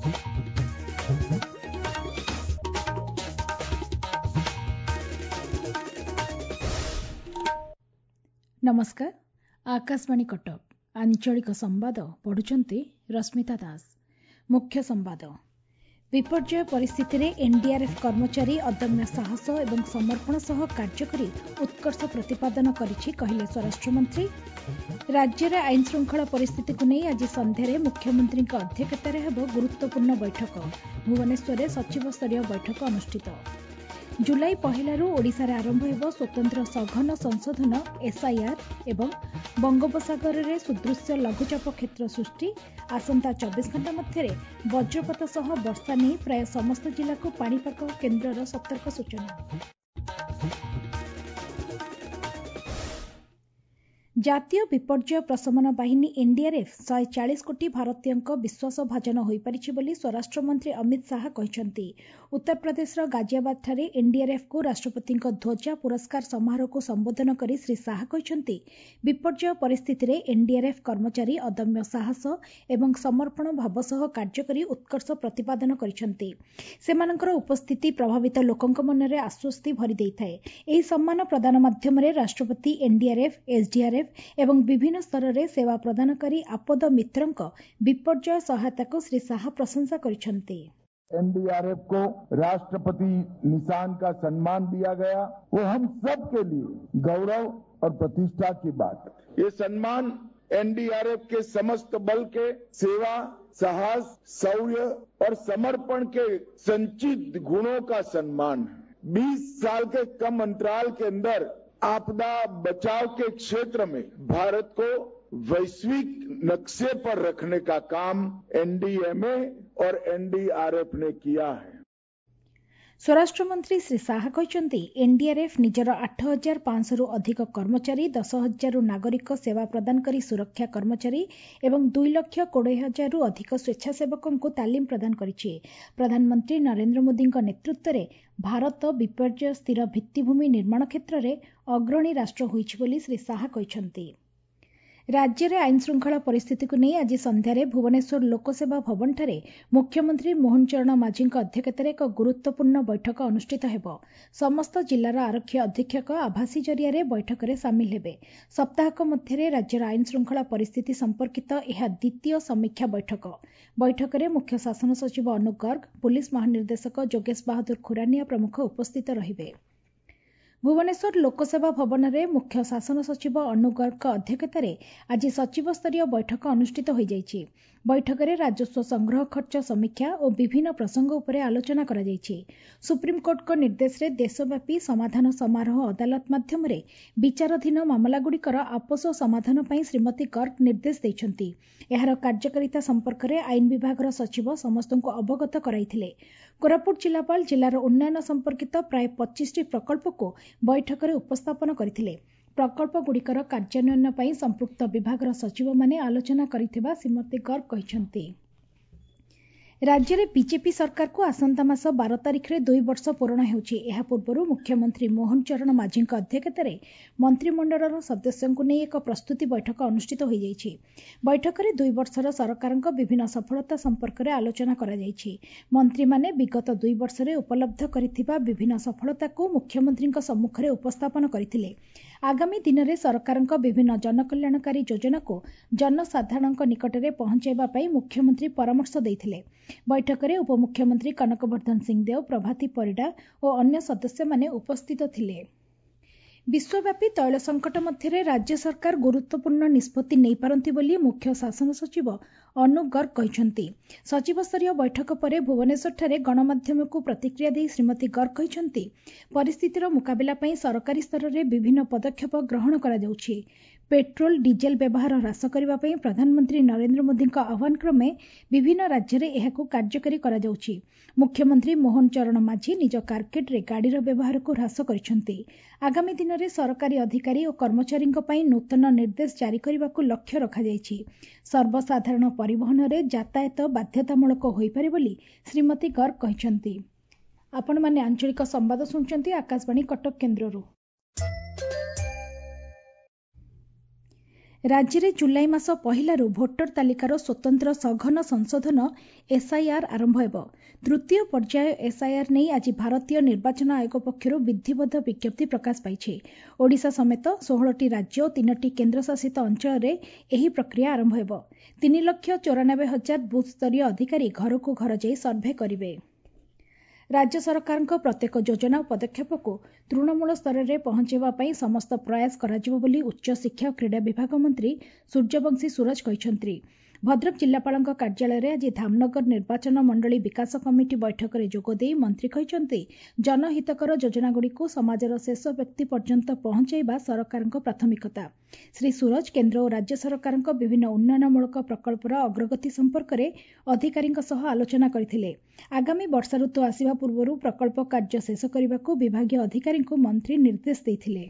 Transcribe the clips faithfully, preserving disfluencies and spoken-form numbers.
नमस्कार। आकाशवाणी कटक आंचलिक संवाद पढ़ुचंती रश्मिता दास। मुख्य संवाद। विपर्यय परिस्थिति रे एनडीआरएफ कर्मचारी अदम्य साहस एवं समर्पण सह कार्य करी उत्कर्ष प्रतिपादन करिछि कहिले स्वराष्ट्र मंत्री। राज्य रे आईन श्रृंखला परिस्थिति को नहीं आज संध्यारे मुख्यमंत्री अध्यक्षतार हेब गुरुत्वपूर्ण बैठक। भुवनेश्वर में सचिव स्तरीय बैठक अनुष्ठित। जुलाई पहलू ओडिशा रे आरंभ हेब स्वतंत्र सघन संशोधन एसआईआर एवं बंगोपसागर रे सुदृश्य लघुचाप क्षेत्र सृष्टि। आसंता चौबीस घंटा मध्य वज्रपात सह वर्षा नहीं प्राय समस्त जिला को पाणीपाग केन्द्रर सतर्क सूचना। जातीय विपर्यय प्रशमन बाहिनी एनडीआरएफ शहे चालीस कोटी भारतीयों विश्वास भाजन हो पारिछि बोली स्वराष्ट्र मंत्री अमित शाह कहते। उत्तर प्रदेश गाजियाबाद ठारे एनडीआरएफ को राष्ट्रपति ध्वजा पुरस्कार समारोह को संबोधन करी श्री शाह कहते विपर्यय परिस्थिति रे एनडीआरएफ कर्मचारी अदम्य साहस एवं समर्पण भाव सह कार्य करी उत्कर्ष प्रतिपादन करिसेंति। सेमानकर उपस्थिति प्रभावित लोकंक मनरे आश्वस्ति भरी देइथाए। एही सम्मान प्रदान माध्यम रे राष्ट्रपति एनडीआरएफ एसडीआरएफ एवं विभिन्न स्तर रे सेवा प्रदानकारी आपद मित्रंक विपर्यय सहायता को श्री शाह प्रशंसा करिसेंति। एनडीआरएफ को राष्ट्रपति निशान का सम्मान दिया गया, वो हम सब के लिए गौरव और प्रतिष्ठा की बात है। ये सम्मान एनडीआरएफ के समस्त बल के सेवा, साहस, शौर्य और समर्पण के संचित गुणों का सम्मान है। बीस साल के कम अंतराल के अंदर आपदा बचाव के क्षेत्र में भारत को वैश्विक नक्शे पर रखने का काम एनडीएमए और एनडीआरएफ ने किया है। स्वराष्ट्र मंत्री श्री शाह कहते एनडीआरएफ निजर आठ हजार पांच रु अधिक कर्मचारी, दस हजार नागरिक सेवा प्रदान करी सुरक्षा कर्मचारी एवं दुई लक्ष कोड़े हजार रु अधिक स्वेच्छासेवकों को तालीम प्रदान करिछि। प्रधानमंत्री नरेंद्र मोदी नेतृत्व में भारत विपर्यय स्थिर भित्तिभूमि निर्माण क्षेत्र में अग्रणी राष्ट्र होइछि बोली श्री शाह कहते। राज्य में आईन श्रृंखला परिस्थिति को नहीं आज संध्यारे भुवनेश्वर लोकसेवा भवन ठारे मुख्यमंत्री मोहन चरण माझी अध्यक्षतार एक गुरुत्वपूर्ण बैठक अनुष्ठित हेब। समस्त जिलार आरक्षी अधीक्षक आभासी जरिया बैठक में सामिल हेबे। सप्ताहक मध्य राज्यर आईन श्रृंखला परिस्थिति संपर्कित यह द्वितीय समीक्षा बैठक। बैठक में मुख्य शासन सचिव अनुप गर्ग, पुलिस महानिर्देशक जोगेश बहादुर खुरानिया प्रमुख उपस्थित रहिबे। भुवनेश्वर लोकसेवा भवन में मुख्य शासन सचिव अनुप गर्ग अध्यक्षतार आज सचिव स्तरीय बैठक अनुष्ठित हो जाइछि। बैठक में राजस्व संग्रह खर्च समीक्षा और विभिन्न प्रसंग उपर आलोचना करा जाइछि। सुप्रीमकोर्ट को निर्देश रे देशव्यापी समाधान समारोह अदालत माध्यम विचाराधीन मामलागुड़िकर आपोष समाधान पर श्रीमती गर्ग निर्देश देइछन्ति। एहार कार्यकारिता संपर्क में आईन विभाग सचिव समस्त को अवगत कराइथिले। कोरापुट जिलापाल जिलार उन्नयन संपर्कित प्राय पच्चीस टी प्रकल्प को बैठक में उपस्थापन करथिले। प्रकल्प गुड़िकर कार्यान्वयन पर संपृक्त विभाग सचिव माने आलोचना करिथिबा श्रीमती गर्ग कहिसन्ति। राज्य में बीजेपी सरकार को आसंता मास बारह तारिख में दुई वर्ष पूर्ण होउछि। एहा पूर्व मुख्यमंत्री मोहन चरण माझी अध्यक्षतार मंत्रिमंडल सदस्यों को नहीं एक प्रस्तुति बैठक अनुष्ठित हो जाइछि। बैठक में दुई वर्षर सरकार विभिन्न सफलता संपर्क में आलोचना करा जाइछि। मंत्री माने विगत दुई वर्ष में उपलब्ध करिथिबा विभिन्न सफलता को मुख्यमंत्री सम्मुख में उपस्थापन करथिले। आगामी दिन में सरकार विभिन्न जनकल्याणकारी योजना को जनसाधारण निकट में पहुंचाइबा पई मुख्यमंत्री परामर्श देइथिले। बैठक में उपमुख्यमंत्री कनकवर्धन सिंहदेव, प्रभाती परिडा और अन्य सदस्य माने उपस्थित थिले। विश्वव्यापी तैल संकट मध्य राज्य सरकार गुरुत्वपूर्ण निष्पत्ति नहीं पारंती बोली मुख्य शासन सचिव अनुप गर्ग कहते। सचिव स्तरीय बैठक पर भुवनेश्वर ठारे गणमाध्यम को प्रतिक्रिया दी श्रीमती गर्ग कहते परिस्थितिर मुकाबिला पई सरकारी स्तर में विभिन्न पदक्षेप ग्रहण करा जाउछि। पेट्रोल डीजेल व्यवहार ह्रास करने पर प्रधानमंत्री नरेंद्र मोदी आह्वान क्रमे विभिन्न राज्य में यह कार्यकारी करा जाउछि। मुख्यमंत्री मोहन चरण माझी निज कारकेड्रे गाड़ीर व्यवहार को ह्रास करिसेंति। आगामी दिन में सरकारी अधिकारी और कर्मचारी नूतन निर्देश जारी करने को लक्ष्य रखा जाइछि। सर्वसाधारण परिवहन में यातायात बाध्यतामूलक होई पारे बोली श्रीमती गर्ग कहते। आपण माने आंचलिक संवाद सुनचंती आकाशवाणी कटक केन्द्ररू। राज्य में जुलाई मास पहिलारू भोटर तालिकार स्वतंत्र सघन संशोधन एसआईआर आरंभ हेब। तृतीय पर्याय एसआईआर नहीं आज भारतीय निर्वाचन आयोग पक्षर विधिबद्ध विज्ञप्ति प्रकाश पाई। ओडिशा समेत षोहटी राज्य और तीनोटी केन्द्रशासित अंचल में यह प्रक्रिया आरंभ हेब। तीन लक्ष चौरानबे हजार बूथ स्तरीय अधिकारी घर को घर जाई सर्भे करेंगे। राज्य सरकारଙ୍କ प्रत्येक योजना और पदक्षेप को तृणमूल स्तर में पहुंचाइबा समस्त प्रयास कराजिबो बोली उच्च शिक्षा और क्रीड़ा विभाग मंत्री सूर्यवंशी सूरज कहछंत्री। भद्रक जिलापाल कार्यालय में आज धामनगर निर्वाचन मंडली विकास कमिटी बैठक में जोगदे मंत्री कहछंती जनहितकर योजनागुड़िक समाजर शेष व्यक्ति पर्यंत पहुंचाइबा सरकार प्राथमिकता। श्री सूरज केन्द्र और राज्य सरकार विभिन्न उन्नयनमूलक प्रकल्पर अग्रगति संपर्क में अधिकारी आलोचना करथिले। आगामी वर्षा ऋतु आसिबा पूर्व प्रकल्प कार्य शेष करने को विभागीय अधिकारी मंत्री निर्देश देथिले।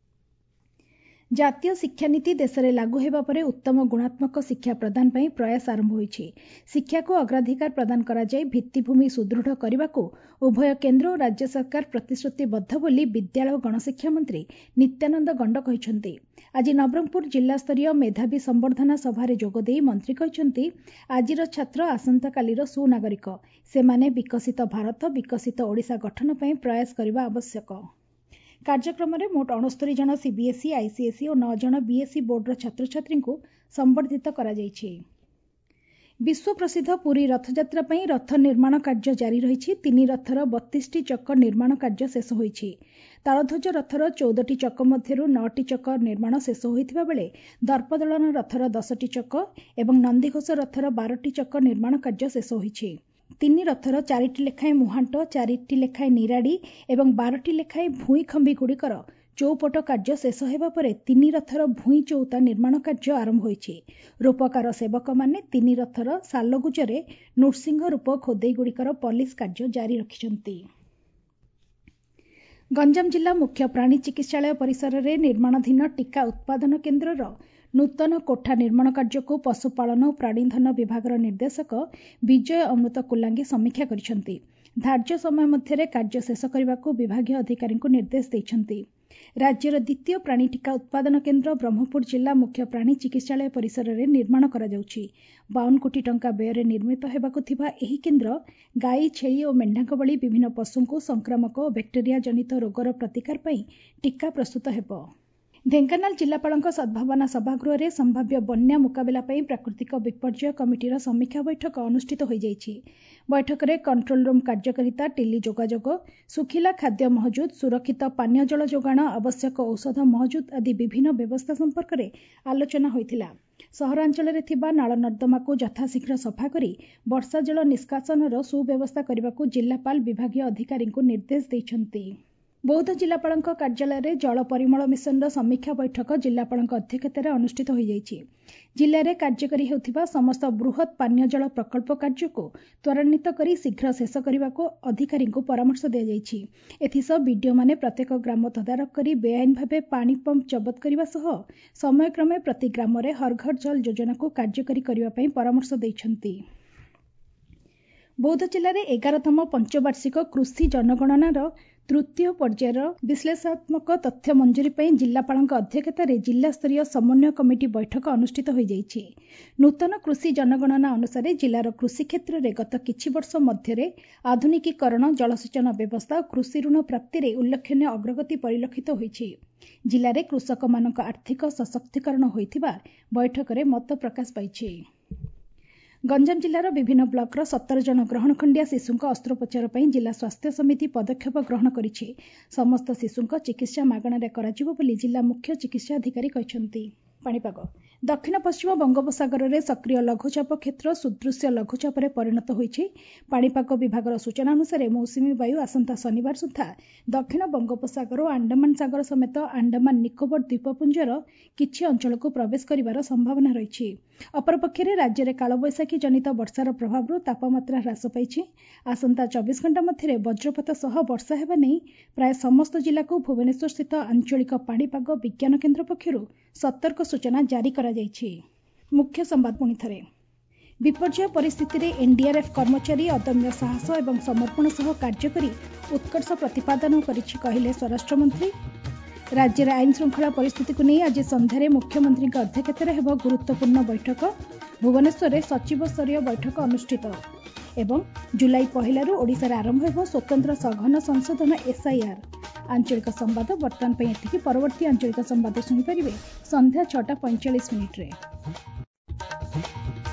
जातीय शिक्षानीति देश में लागू होगा पर उत्तम गुणात्मक शिक्षा प्रदान पर प्रयास आरंभ होइछि। शिक्षा को अग्राधिकार प्रदान कराई भित्तिभूमि सुदृढ़ करने को उभय केन्द्र और राज्य सरकार प्रतिश्रुतिबद्ध बोली विद्यालय और गणशिक्षा मंत्री नित्यानंद गंड कहछंती। आज नवरंगपुर जिला स्तरीय मेधावी संवर्धना सभारे जोगदे मंत्री कहछंती आजिर छात्र आसंता कालीर सुनागरिक। सेमाने विकसित भारत विकसित ओडिशा गठन पर प्रयास करने आवश्यक। कार्यक्रम में मोट अणस्तरी जन सीबीएसई आईसीएसई और नौ जन बीएसई बोर्डर छात्र छात्री को संबर्धित करा जायछि। विश्व प्रसिद्ध पुरी रथयात्रा पर रथ निर्माण कार्य जारी रही। तीन रथर बत्तीस टी चक निर्माण कार्य शेष होइछि। तालध्वज रथर चौदह चक मध्यरु नौ टी चक निर्माण शेष होइथिबा बेले दर्पदलन रथर दस टी चक एवं नंदीघोष रथर बारह टी चक निर्माण कार्य शेष होइछि। तीन रथर चारिटी लेखाएं मुहांट चारिटी लेखाएं निराड़ी एवं बारटी लेखाएं भूई खंबी गुड़िकर चौपट कार्य शेष होगा पर तीन रथर भूई चौता निर्माण कार्य आरंभ होइछि। रूपकार सेवक माने तीन रथर सालगुजरे नृसिंह रूप खोदेई गुड़िकर पॉलिश कार्य जारी रखिछंती। गंजाम जिला मुख्य प्राणी चिकित्सालय परिसर में निर्माणाधीन टीका उत्पादन केन्द्रर नूतन कोठा निर्माण कार्य को पशुपालन और प्राणीधन विभाग निर्देशक विजय अमृत कुलांगी समीक्षा करिसेंती। धार्य समय मध्य कार्य शेष करने को विभागीय अधिकारी को निर्देश देइछंती। राज्यर द्वितीय प्राणी टीका उत्पादन केन्द्र ब्रह्मपुर जिला मुख्य प्राणी चिकित्सालय परिसर में निर्माण करा जाउछि। बावन कोटी टंका व्यय निर्मित हेबाकु थिबा एही केन्द्र गाई छेली और मेंढाक भली विभिन्न पशु को संक्रामक और बैक्टेरिया जनित रोगर प्रतिकार पई टीका प्रस्तुत हेबो। ढेंकानाल जिलापाल सद्भावना सभागृह में संभाव्य बन्या मुकाबला पर प्राकृतिक विपर्यय कमिटीर समीक्षा बैठक अनुष्ठित हो जाइछि। बैठक में कंट्रोल रूम कार्यकारिता टेली जोगाजोग सुखिला खाद्य महजूद सुरक्षित पानीय जल जोगाण आवश्यक औषध महजूद आदि विभिन्न व्यवस्था संपर्क में आलोचना होइथिला। सहरांचल में थिबा नाल नर्दमा को यथाशीघ्र सफा करी वर्षा जल निष्कासनर सुव्यवस्था करने को जिलापाल विभागीय अधिकारी को निर्देश देइछंती। बौद्ध जिलापाल कार्यालय में जल परिमल मिशन समीक्षा बैठक जिलापाल अध्यक्षतार अनुष्ठित हो जाइछि। जिले में कार्यकारी होथिबा समस्त बृहत पानीय जल प्रकल्प कार्य को त्वरान्वित करी शीघ्र शेष करने को अधिकारी को परामर्श दिया जाइछि। एथिसह बीडीओ माने प्रत्येक ग्राम तदारख करी बेआईन भावे पानी पंप जबत करने सह समयक्रमे प्रति ग्राम में हर घर जल योजना को कार्यकारी करने ପାଇଁ परामर्श दैछंती। बौद्ध जिले में एगारतम पंचवार्षिक कृषि जनगणनार तृतीय पर्यायर विश्लेषणात्मक तथ्य मंजूरी पर जिलापाल अध्यक्षतार जिला स्तरीय समन्वय कमिटी बैठक अनुष्ठित हो जाइछि। नूतन कृषि जनगणना अनुसार जिलार कृषि क्षेत्र में गत किछि वर्ष मध्य आधुनिकीकरण जलसेचन व्यवस्था और कृषि ऋण प्राप्ति में उल्लेखनीय अग्रगति परिलक्षित होइछि। जिले में कृषक मानक आर्थिक सशक्तिकरण होइथिबा बैठक में मत प्रकाश पाइछि। गंजाम जिलार विभिन्न ब्लकर सतर जन ग्रहणखंडिया शिशुंक अस्त्रोपचार पर जिला स्वास्थ्य समिति पदक्षेप ग्रहण करिछि। समस्त शिशुंक चिकित्सा मागणारे कराजिबो बोली जिला मुख्य चिकित्सा अधिकारी कहछंती। पाणीपाग दक्षिण पश्चिम बंगोपसागर में सक्रिय लघुचाप क्षेत्र सुदृश्य लघुचाप परिणत होइछि। पाणीपाग विभाग सूचना अनुसार मौसुमी वायु आसंता शनिवार सुधा दक्षिण बंगोपसागर और अंडमान सागर समेत अंडमान निकोबर द्वीपपुंजर किछि अंचल को प्रवेश करिवार संभावना रही। अपरपक्षे राज्य में कालबैशाखी जनित वर्षार प्रभाव तापमात्रा ह्रास पाइछि। आसंता चौबीस घंटा मध्य वज्रपात सह वर्षा हेबा नहीं प्राय समस्त जिला को भुवनेश्वर स्थित आंचलिक पाणीपाग विज्ञान केन्द्र पक्षरु सतर्क सूचना जारी करा जाइछि। मुख्य संवाद पुणी थरे विपर्यय परिस्थिति रे एनडीआरएफ कर्मचारी अदम्य साहस एवं समर्पण सह कार्य करी उत्कर्ष प्रतिपादन करिछि कहिले स्वराष्ट्र मंत्री। राज्य में आईन श्रृंखला परिस्थिति को नहीं आज संध्यारे मुख्यमंत्री अध्यक्षतार हेब गुरुत्वपूर्ण बैठक भुवनेश्वर में सचिव स्तरीय बैठक अनुष्ठित एवं जुलाई पहलू ओडिशार आरंभ हो स्वतंत्र सघन संशोधन एसआईआर आंचलिक संवाद बर्तमान पर एतिकी परवर्ती आंचलिक संवाद शुणिपारे संध्या छटा पैंचाश मिनिट्रे।